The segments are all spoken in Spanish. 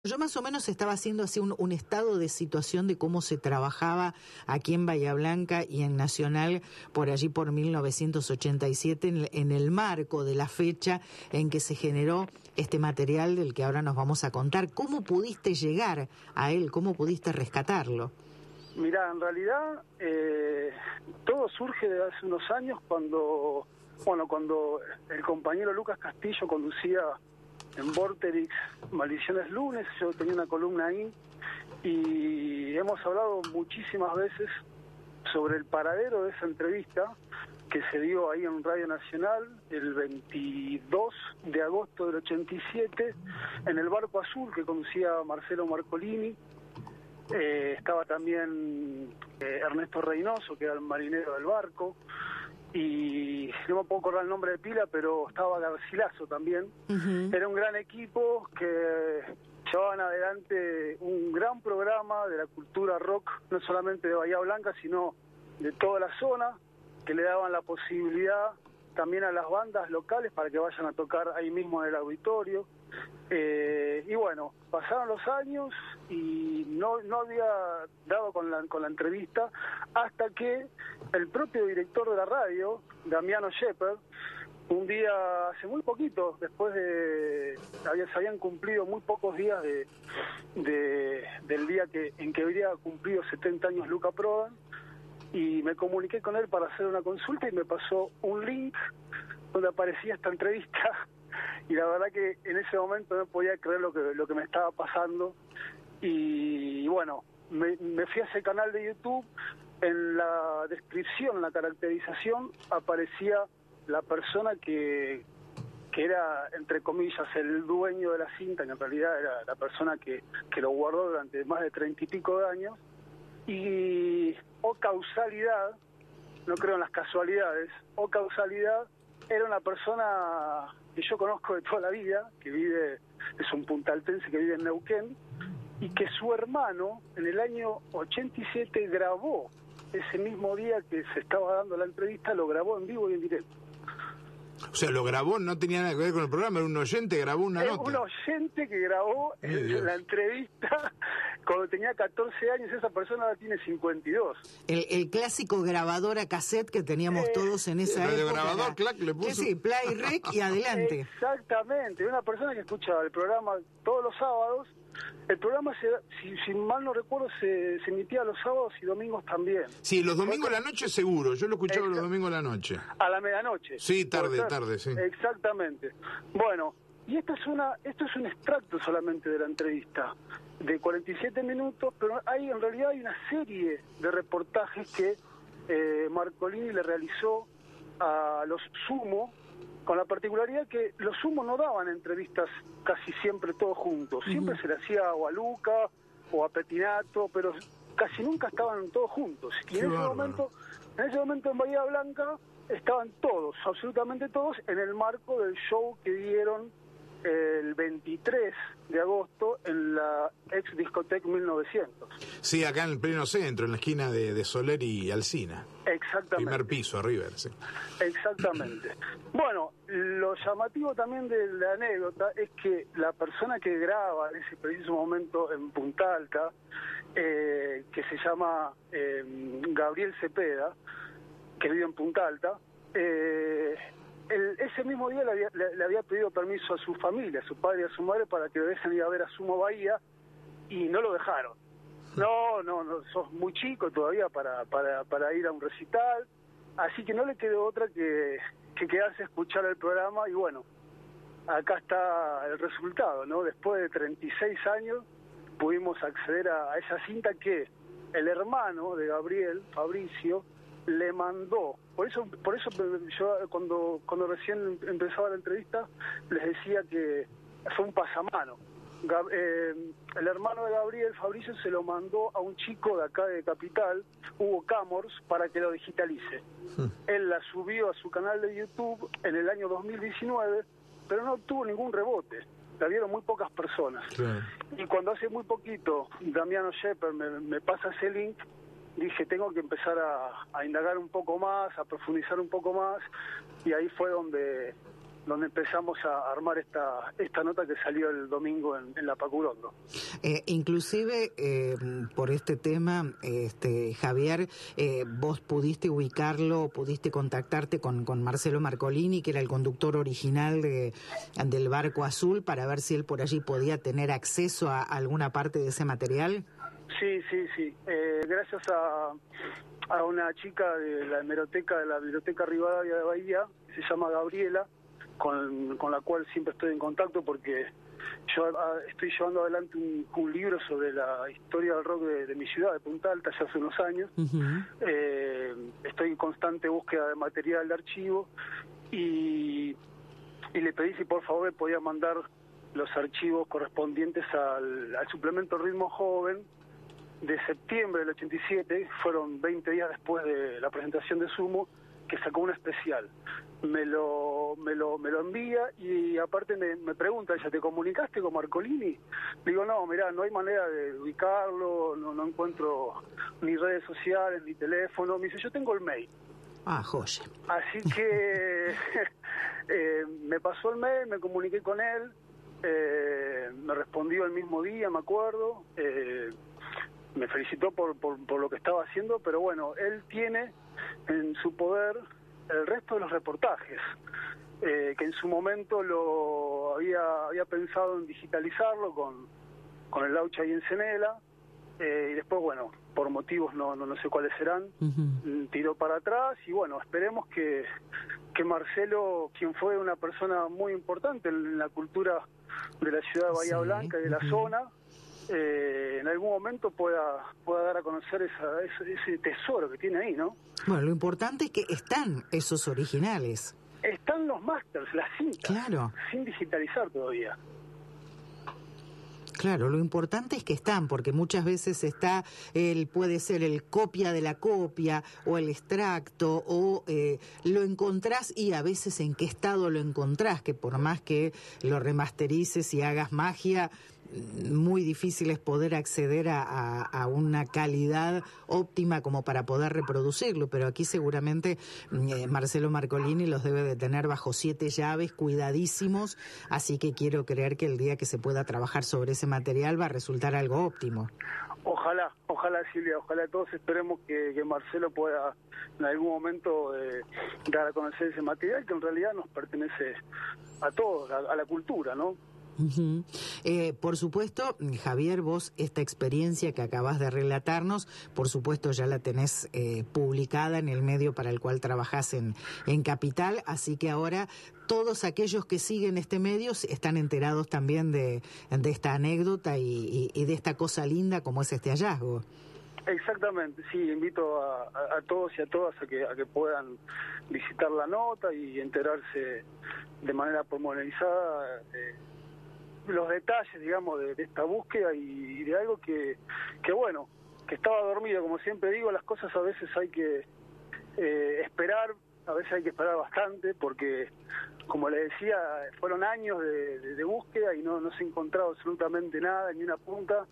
Yo más o menos estaba haciendo así un estado de situación de cómo se trabajaba aquí en Bahía Blanca y en Nacional por allí por 1987 en el marco de la fecha en que se generó este material del que ahora nos vamos a contar. ¿Cómo pudiste llegar a él? ¿Cómo pudiste rescatarlo? Mirá, en realidad todo surge de hace unos años cuando el compañero Lucas Castillo conducía en Vorterix Maldiciones Lunes. Yo tenía una columna ahí y hemos hablado muchísimas veces sobre el paradero de esa entrevista que se dio ahí en Radio Nacional el 22 de agosto del 87 en el barco azul que conducía Marcelo Marcolini. Estaba también Ernesto Reynoso, que era el marinero del barco, y no me puedo acordar el nombre de pila, pero estaba Garcilaso también. Era un gran equipo que llevaban adelante un gran programa de la cultura rock, no solamente de Bahía Blanca, sino de toda la zona, que le daban la posibilidad también a las bandas locales para que vayan a tocar ahí mismo en el auditorio. Y bueno, pasaron los años y no había dado con la entrevista hasta que el propio director de la radio, Damiano Shepard, un día, hace muy poquito, después de... se habían cumplido muy pocos días del día en que habría cumplido 70 años Luca Prodan, y me comuniqué con él para hacer una consulta y me pasó un link donde aparecía esta entrevista. Y la verdad que en ese momento no podía creer lo que me estaba pasando. Y bueno, me fui a ese canal de YouTube. En la descripción, en la caracterización, aparecía la persona que era, entre comillas, el dueño de la cinta, que en realidad era la persona que lo guardó durante más de 30 y pico de años. Y, o causalidad, no creo en las casualidades, o causalidad, era una persona que yo conozco de toda la vida, es un puntaltense que vive en Neuquén, y que su hermano en el año 87 grabó, ese mismo día que se estaba dando la entrevista, lo grabó en vivo y en directo. O sea, lo grabó, no tenía nada que ver con el programa, era un oyente, grabó una nota. Un oyente que grabó la entrevista cuando tenía 14 años, esa persona ahora tiene 52. El clásico grabador a cassette que teníamos todos en esa época. El grabador, clac, le puso. Sí, play, rec y adelante. Exactamente, una persona que escucha el programa todos los sábados. El programa, si mal no recuerdo, se emitía los sábados y domingos también. Sí, los domingos a la noche seguro, yo lo escuchaba los domingos a la noche. A la medianoche. Sí, tarde, sí. Exactamente. Bueno, y esto es un extracto solamente de la entrevista, de 47 minutos, pero en realidad hay una serie de reportajes que Marcolini le realizó a los Sumo, con la particularidad que los Sumo no daban entrevistas casi siempre todos juntos. Siempre se le hacía o a Luca o a Petinato, pero casi nunca estaban todos juntos. Y en ese momento en Bahía Blanca estaban todos, absolutamente todos, en el marco del show que dieron el 23 de agosto en la ex discoteca 1900. Sí, acá en el pleno centro, en la esquina de Soler y Alsina. Exactamente. Primer piso, River, sí. Exactamente. Bueno, lo llamativo también de la anécdota es que la persona que graba en ese preciso momento en Punta Alta, que se llama Gabriel Cepeda, que vive en Punta Alta, ese mismo día le había pedido permiso a su familia, a su padre y a su madre, para que dejen ir a ver a Sumo Bahía, y no lo dejaron. No, sos muy chico todavía para ir a un recital, así que no le quedó otra que quedarse a escuchar el programa. Y bueno, acá está el resultado, ¿no? Después de 36 años pudimos acceder a esa cinta que el hermano de Gabriel, Fabricio, le mandó. Por eso yo cuando recién empezaba la entrevista les decía que fue un pasamano. El hermano de Gabriel, Fabricio, se lo mandó a un chico de acá de Capital, Hugo Camors, para que lo digitalice. Él la subió a su canal de YouTube en el año 2019, pero no obtuvo ningún rebote. La vieron muy pocas personas. Claro. Y cuando hace muy poquito Damiano Shepard me pasa ese link, dije, tengo que empezar a indagar un poco más, a profundizar un poco más, y ahí fue donde donde empezamos a armar esta nota que salió el domingo en La Pacurondo. Inclusive, por este tema, Javier, vos pudiste ubicarlo, pudiste contactarte con Marcelo Marcolini, que era el conductor original del Barco Azul, para ver si él por allí podía tener acceso a alguna parte de ese material. Sí. Gracias a una chica de la hemeroteca de la Biblioteca Rivadavia de Bahía, que se llama Gabriela, con la cual siempre estoy en contacto porque yo estoy llevando adelante un libro sobre la historia del rock de mi ciudad, de Punta Alta, ya hace unos años. Uh-huh. Estoy en constante búsqueda de material de archivo y le pedí si por favor me podía mandar los archivos correspondientes al suplemento Ritmo Joven de septiembre del 87, fueron 20 días después de la presentación de Sumo, que sacó un especial. Me lo envía y aparte me pregunta ella, ¿te comunicaste con Marcolini? Digo, no, mirá, no hay manera de ubicarlo, no encuentro ni redes sociales, ni teléfono. Me dice, yo tengo el mail. Ah, joya. Así que me pasó el mail, me comuniqué con él, me respondió el mismo día, me acuerdo, me felicitó por lo que estaba haciendo, pero bueno, él tiene en su poder el resto de los reportajes, que en su momento lo había pensado en digitalizarlo con el Laucha y Encenela, y después, bueno, por motivos no sé cuáles serán, uh-huh, tiró para atrás, y bueno, esperemos que Marcelo, quien fue una persona muy importante en la cultura de la ciudad de Bahía Blanca y de la uh-huh zona, en algún momento pueda dar a conocer ese tesoro que tiene ahí, ¿no? Bueno, lo importante es que están esos originales. Están los masters, las cintas, claro, sin digitalizar todavía. Claro, lo importante es que están, porque muchas veces puede ser el copia de la copia o el extracto, o lo encontrás y a veces en qué estado lo encontrás, que por más que lo remasterices y hagas magia, muy difícil es poder acceder a una calidad óptima como para poder reproducirlo, pero aquí seguramente Marcelo Marcolini los debe de tener bajo 7 llaves, cuidadísimos, así que quiero creer que el día que se pueda trabajar sobre ese material va a resultar algo óptimo. Ojalá Silvia, ojalá todos esperemos que Marcelo pueda en algún momento dar a conocer ese material que en realidad nos pertenece a todos, a la cultura, ¿no? Uh-huh. Por supuesto, Javier, vos esta experiencia que acabas de relatarnos, por supuesto ya la tenés publicada en el medio para el cual trabajás en Capital, así que ahora todos aquellos que siguen este medio están enterados también de esta anécdota y de esta cosa linda como es este hallazgo. Exactamente, sí, invito a todos y a todas a que puedan visitar la nota y enterarse de manera pormenorizada los detalles, digamos, de esta búsqueda y de algo que bueno, que estaba dormido. Como siempre digo, las cosas a veces hay que esperar, a veces hay que esperar bastante, porque, como le decía, fueron años de búsqueda y no se ha encontrado absolutamente nada, ni una punta.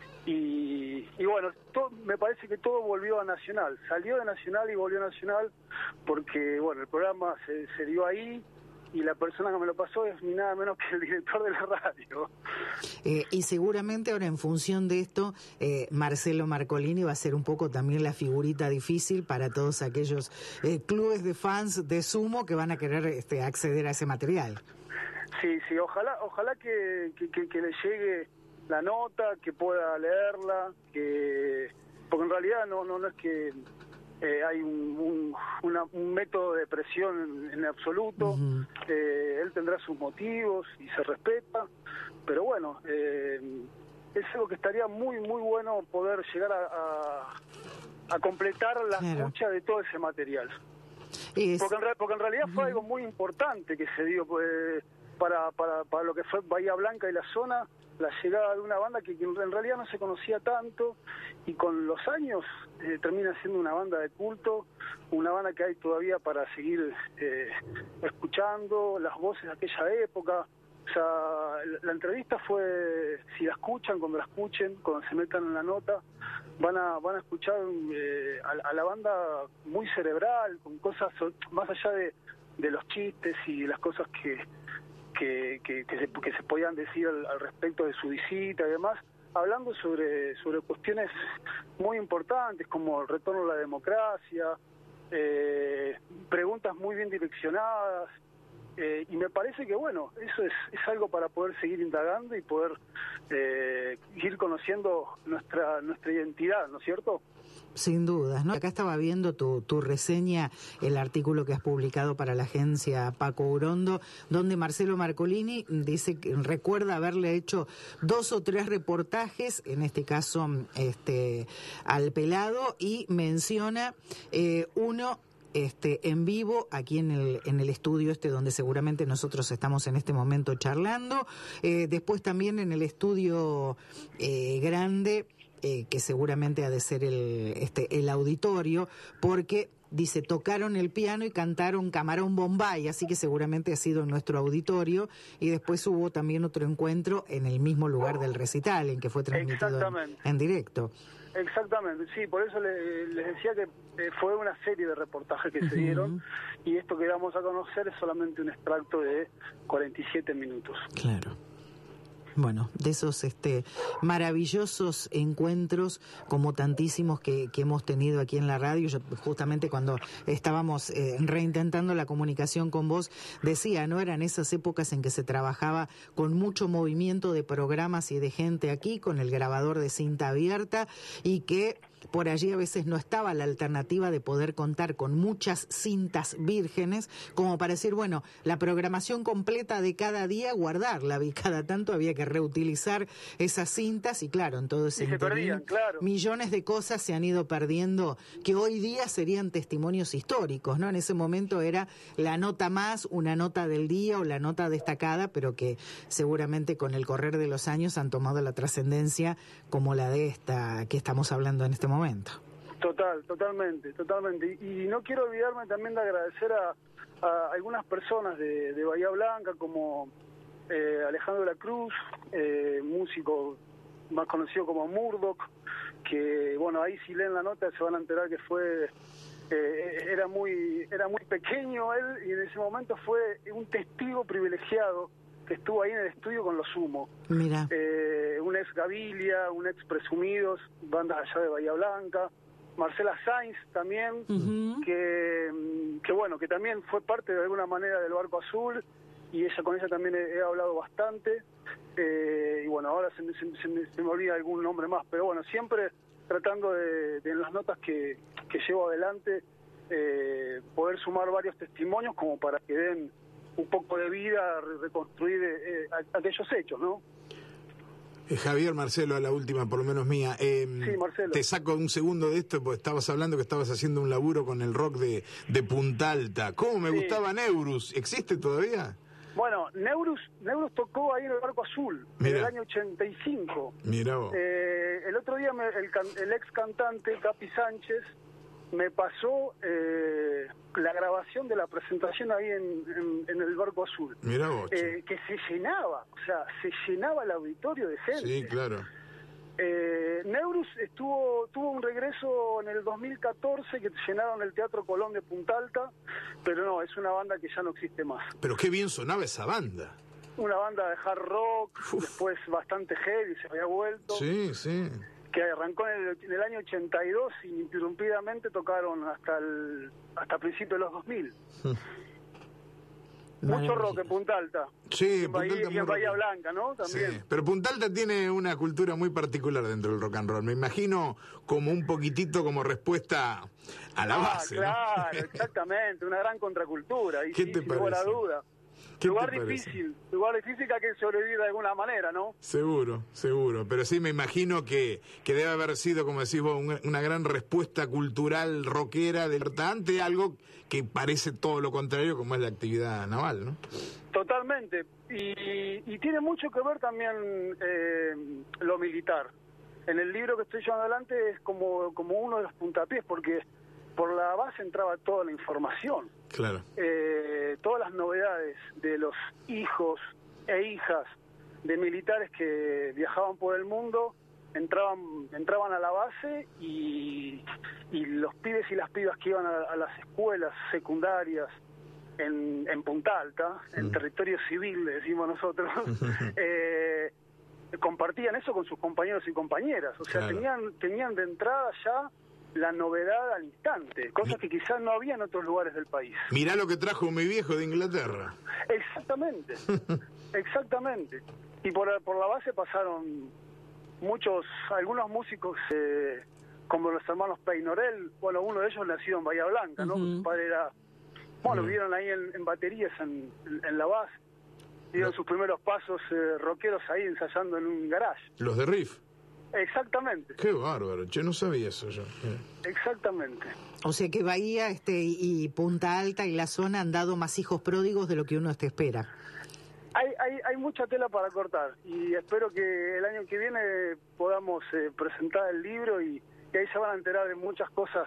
Y bueno, me parece que todo volvió a Nacional, salió de Nacional y volvió a Nacional, porque, bueno, el programa se dio ahí, y la persona que me lo pasó es ni nada menos que el director de la radio. Y seguramente ahora, en función de esto, Marcelo Marcolini va a ser un poco también la figurita difícil para todos aquellos clubes de fans de Sumo que van a querer acceder a ese material. Sí, ojalá que le llegue la nota, que pueda leerla, porque en realidad no es que hay un método de presión en absoluto. Uh-huh. Él tendrá sus motivos y se respeta, pero bueno, es algo que estaría muy bueno poder llegar a completar la escucha de todo ese material. Porque en realidad fue algo muy importante que se dio para lo que fue Bahía Blanca y la zona, la llegada de una banda que en realidad no se conocía tanto, y con los años termina siendo una banda de culto, una banda que hay todavía para seguir escuchando, las voces de aquella época. O sea, la entrevista fue, si la escuchan, cuando la escuchen, cuando se metan en la nota, van a escuchar a la banda muy cerebral, con cosas más allá de los chistes y de las cosas que se podían decir al respecto de su visita y demás, hablando sobre cuestiones muy importantes como el retorno a la democracia, preguntas muy bien direccionadas, y me parece que bueno, eso es algo para poder seguir indagando y poder ir conociendo nuestra identidad, ¿no es cierto? Sin dudas, ¿no? Acá estaba viendo tu reseña, el artículo que has publicado para la agencia Paco Urondo, donde Marcelo Marcolini dice que recuerda haberle hecho 2 o 3 reportajes, en este caso al Pelado, y menciona uno en vivo aquí en el estudio donde seguramente nosotros estamos en este momento charlando, después también en el estudio grande, que seguramente ha de ser el auditorio, porque dice, tocaron el piano y cantaron Camarón Bombay, así que seguramente ha sido en nuestro auditorio, y después hubo también otro encuentro en el mismo lugar del recital, en que fue transmitido en directo. Exactamente, sí, por eso les decía que fue una serie de reportajes que se dieron, y esto que vamos a conocer es solamente un extracto de 47 minutos. Claro. Bueno, de esos maravillosos encuentros, como tantísimos que hemos tenido aquí en la radio. Yo justamente cuando estábamos reintentando la comunicación con vos, decía, ¿no? Eran esas épocas en que se trabajaba con mucho movimiento de programas y de gente aquí, con el grabador de cinta abierta, y que por allí a veces no estaba la alternativa de poder contar con muchas cintas vírgenes, como para decir, bueno, la programación completa de cada día, guardarla, y cada tanto había que reutilizar esas cintas, y claro, en todo ese interín, claro, millones de cosas se han ido perdiendo, que hoy día serían testimonios históricos, ¿no? En ese momento era la nota más, una nota del día o la nota destacada, pero que seguramente con el correr de los años han tomado la trascendencia como la de esta que estamos hablando en este momento. Totalmente. Y no quiero olvidarme también de agradecer a algunas personas de Bahía Blanca, como Alejandro La Cruz, músico más conocido como Murdoch, que bueno, ahí si leen la nota se van a enterar que fue era muy pequeño él, y en ese momento fue un testigo privilegiado que estuvo ahí en el estudio con los Sumo. Mira. Un ex Gavilia, un ex Presumidos, bandas allá de Bahía Blanca, Marcela Sainz también, que bueno, que también fue parte de alguna manera del Barco Azul, y con ella también he hablado bastante, y bueno, ahora se me olvida algún nombre más, pero bueno, siempre tratando de en las notas que llevo adelante, poder sumar varios testimonios como para que den un poco de vida, reconstruir aquellos hechos, ¿no? Javier, Marcelo, a la última, por lo menos mía. Sí, Marcelo. Te saco un segundo de esto, porque estabas hablando que estabas haciendo un laburo con el rock de Punta Alta. ¿Cómo me gustaba Neurus? ¿Existe todavía? Bueno, Neurus tocó ahí en el Barco Azul, en el año 85. Mirá vos. El otro día el ex cantante, Capi Sánchez, me pasó la grabación de la presentación ahí en el Barco Azul. Mirá vos. Que se llenaba, o sea, se llenaba el auditorio de gente. Sí, claro. Neurus tuvo un regreso en el 2014 que llenaron el Teatro Colón de Punta Alta, pero no, es una banda que ya no existe más. Pero qué bien sonaba esa banda. Una banda de hard rock, después bastante heavy, se había vuelto. Sí, sí. Que arrancó en el año 82 y ininterrumpidamente tocaron hasta principios de los 2000. Mucho rock en Punta Alta. Sí, y en Bahía Blanca, ¿no? También. Sí, pero Punta Alta tiene una cultura muy particular dentro del rock and roll. Me imagino como un poquitito como respuesta a la base, claro, ¿no? Exactamente, una gran contracultura. Y ¿Qué sí, te sin lugar a parece? duda. Lugar difícil que hay que sobrevivir de alguna manera, ¿no? Seguro, pero sí me imagino que debe haber sido, como decís vos, una gran respuesta cultural rockera ante algo que parece todo lo contrario, como es la actividad naval, ¿no? Totalmente, y tiene mucho que ver también lo militar. En el libro que estoy llevando adelante es como uno de los puntapiés, porque por la base entraba toda la información. Claro. Todas las novedades de los hijos e hijas de militares que viajaban por el mundo entraban a la base, y los pibes y las pibas que iban a las escuelas secundarias en Punta Alta, en territorio civil, le decimos nosotros, compartían eso con sus compañeros y compañeras. O sea, tenían de entrada ya la novedad al instante, cosas que quizás no había en otros lugares del país. Mirá lo que trajo mi viejo de Inglaterra. Exactamente, exactamente. Y por la base pasaron algunos músicos, como los hermanos Peynorel. Bueno, uno de ellos nació en Bahía Blanca, ¿no? Su padre era... Bueno, vivieron ahí en baterías en la base. Dieron sus primeros pasos rockeros ahí ensayando en un garage. Los de Riff. Exactamente. Qué bárbaro, yo no sabía eso yo. Exactamente. O sea que Bahía y Punta Alta y la zona han dado más hijos pródigos de lo que uno espera. Hay mucha tela para cortar y espero que el año que viene podamos presentar el libro y ahí se van a enterar de muchas cosas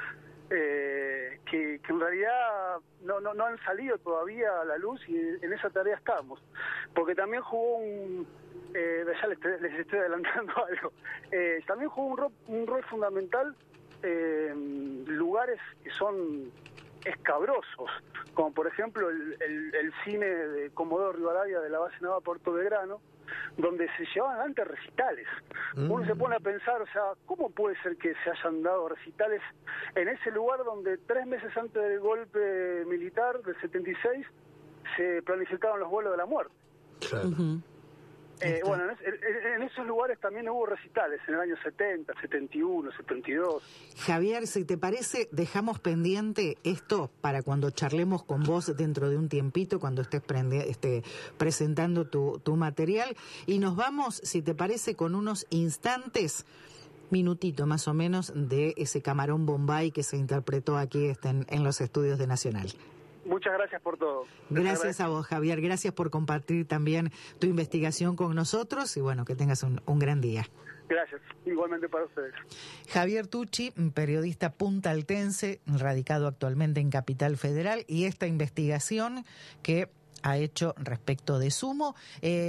que en realidad no han salido todavía a la luz, y en esa tarea estamos. Porque también jugó ya les estoy adelantando algo, también jugó un rol fundamental lugares que son escabrosos, como por ejemplo el cine de Comodoro Rivadavia de la base naval Puerto Belgrano, donde se llevaban antes recitales. Uno se pone a pensar, o sea, ¿cómo puede ser que se hayan dado recitales en ese lugar donde 3 meses antes del golpe militar del 76 se planificaron los vuelos de la muerte? Claro. Bueno, en esos lugares también hubo recitales en el año 70, 71, 72. Javier, si te parece, dejamos pendiente esto para cuando charlemos con vos dentro de un tiempito, cuando estés presentando tu material, y nos vamos, si te parece, con unos minutito más o menos, de ese Camarón Bombay que se interpretó aquí en los estudios de Nacional. Muchas gracias por todo. Gracias a vos, Javier. Gracias por compartir también tu investigación con nosotros y bueno, que tengas un gran día. Gracias. Igualmente para ustedes. Javier Tucci, periodista puntaltense, radicado actualmente en Capital Federal, y esta investigación que ha hecho respecto de Sumo.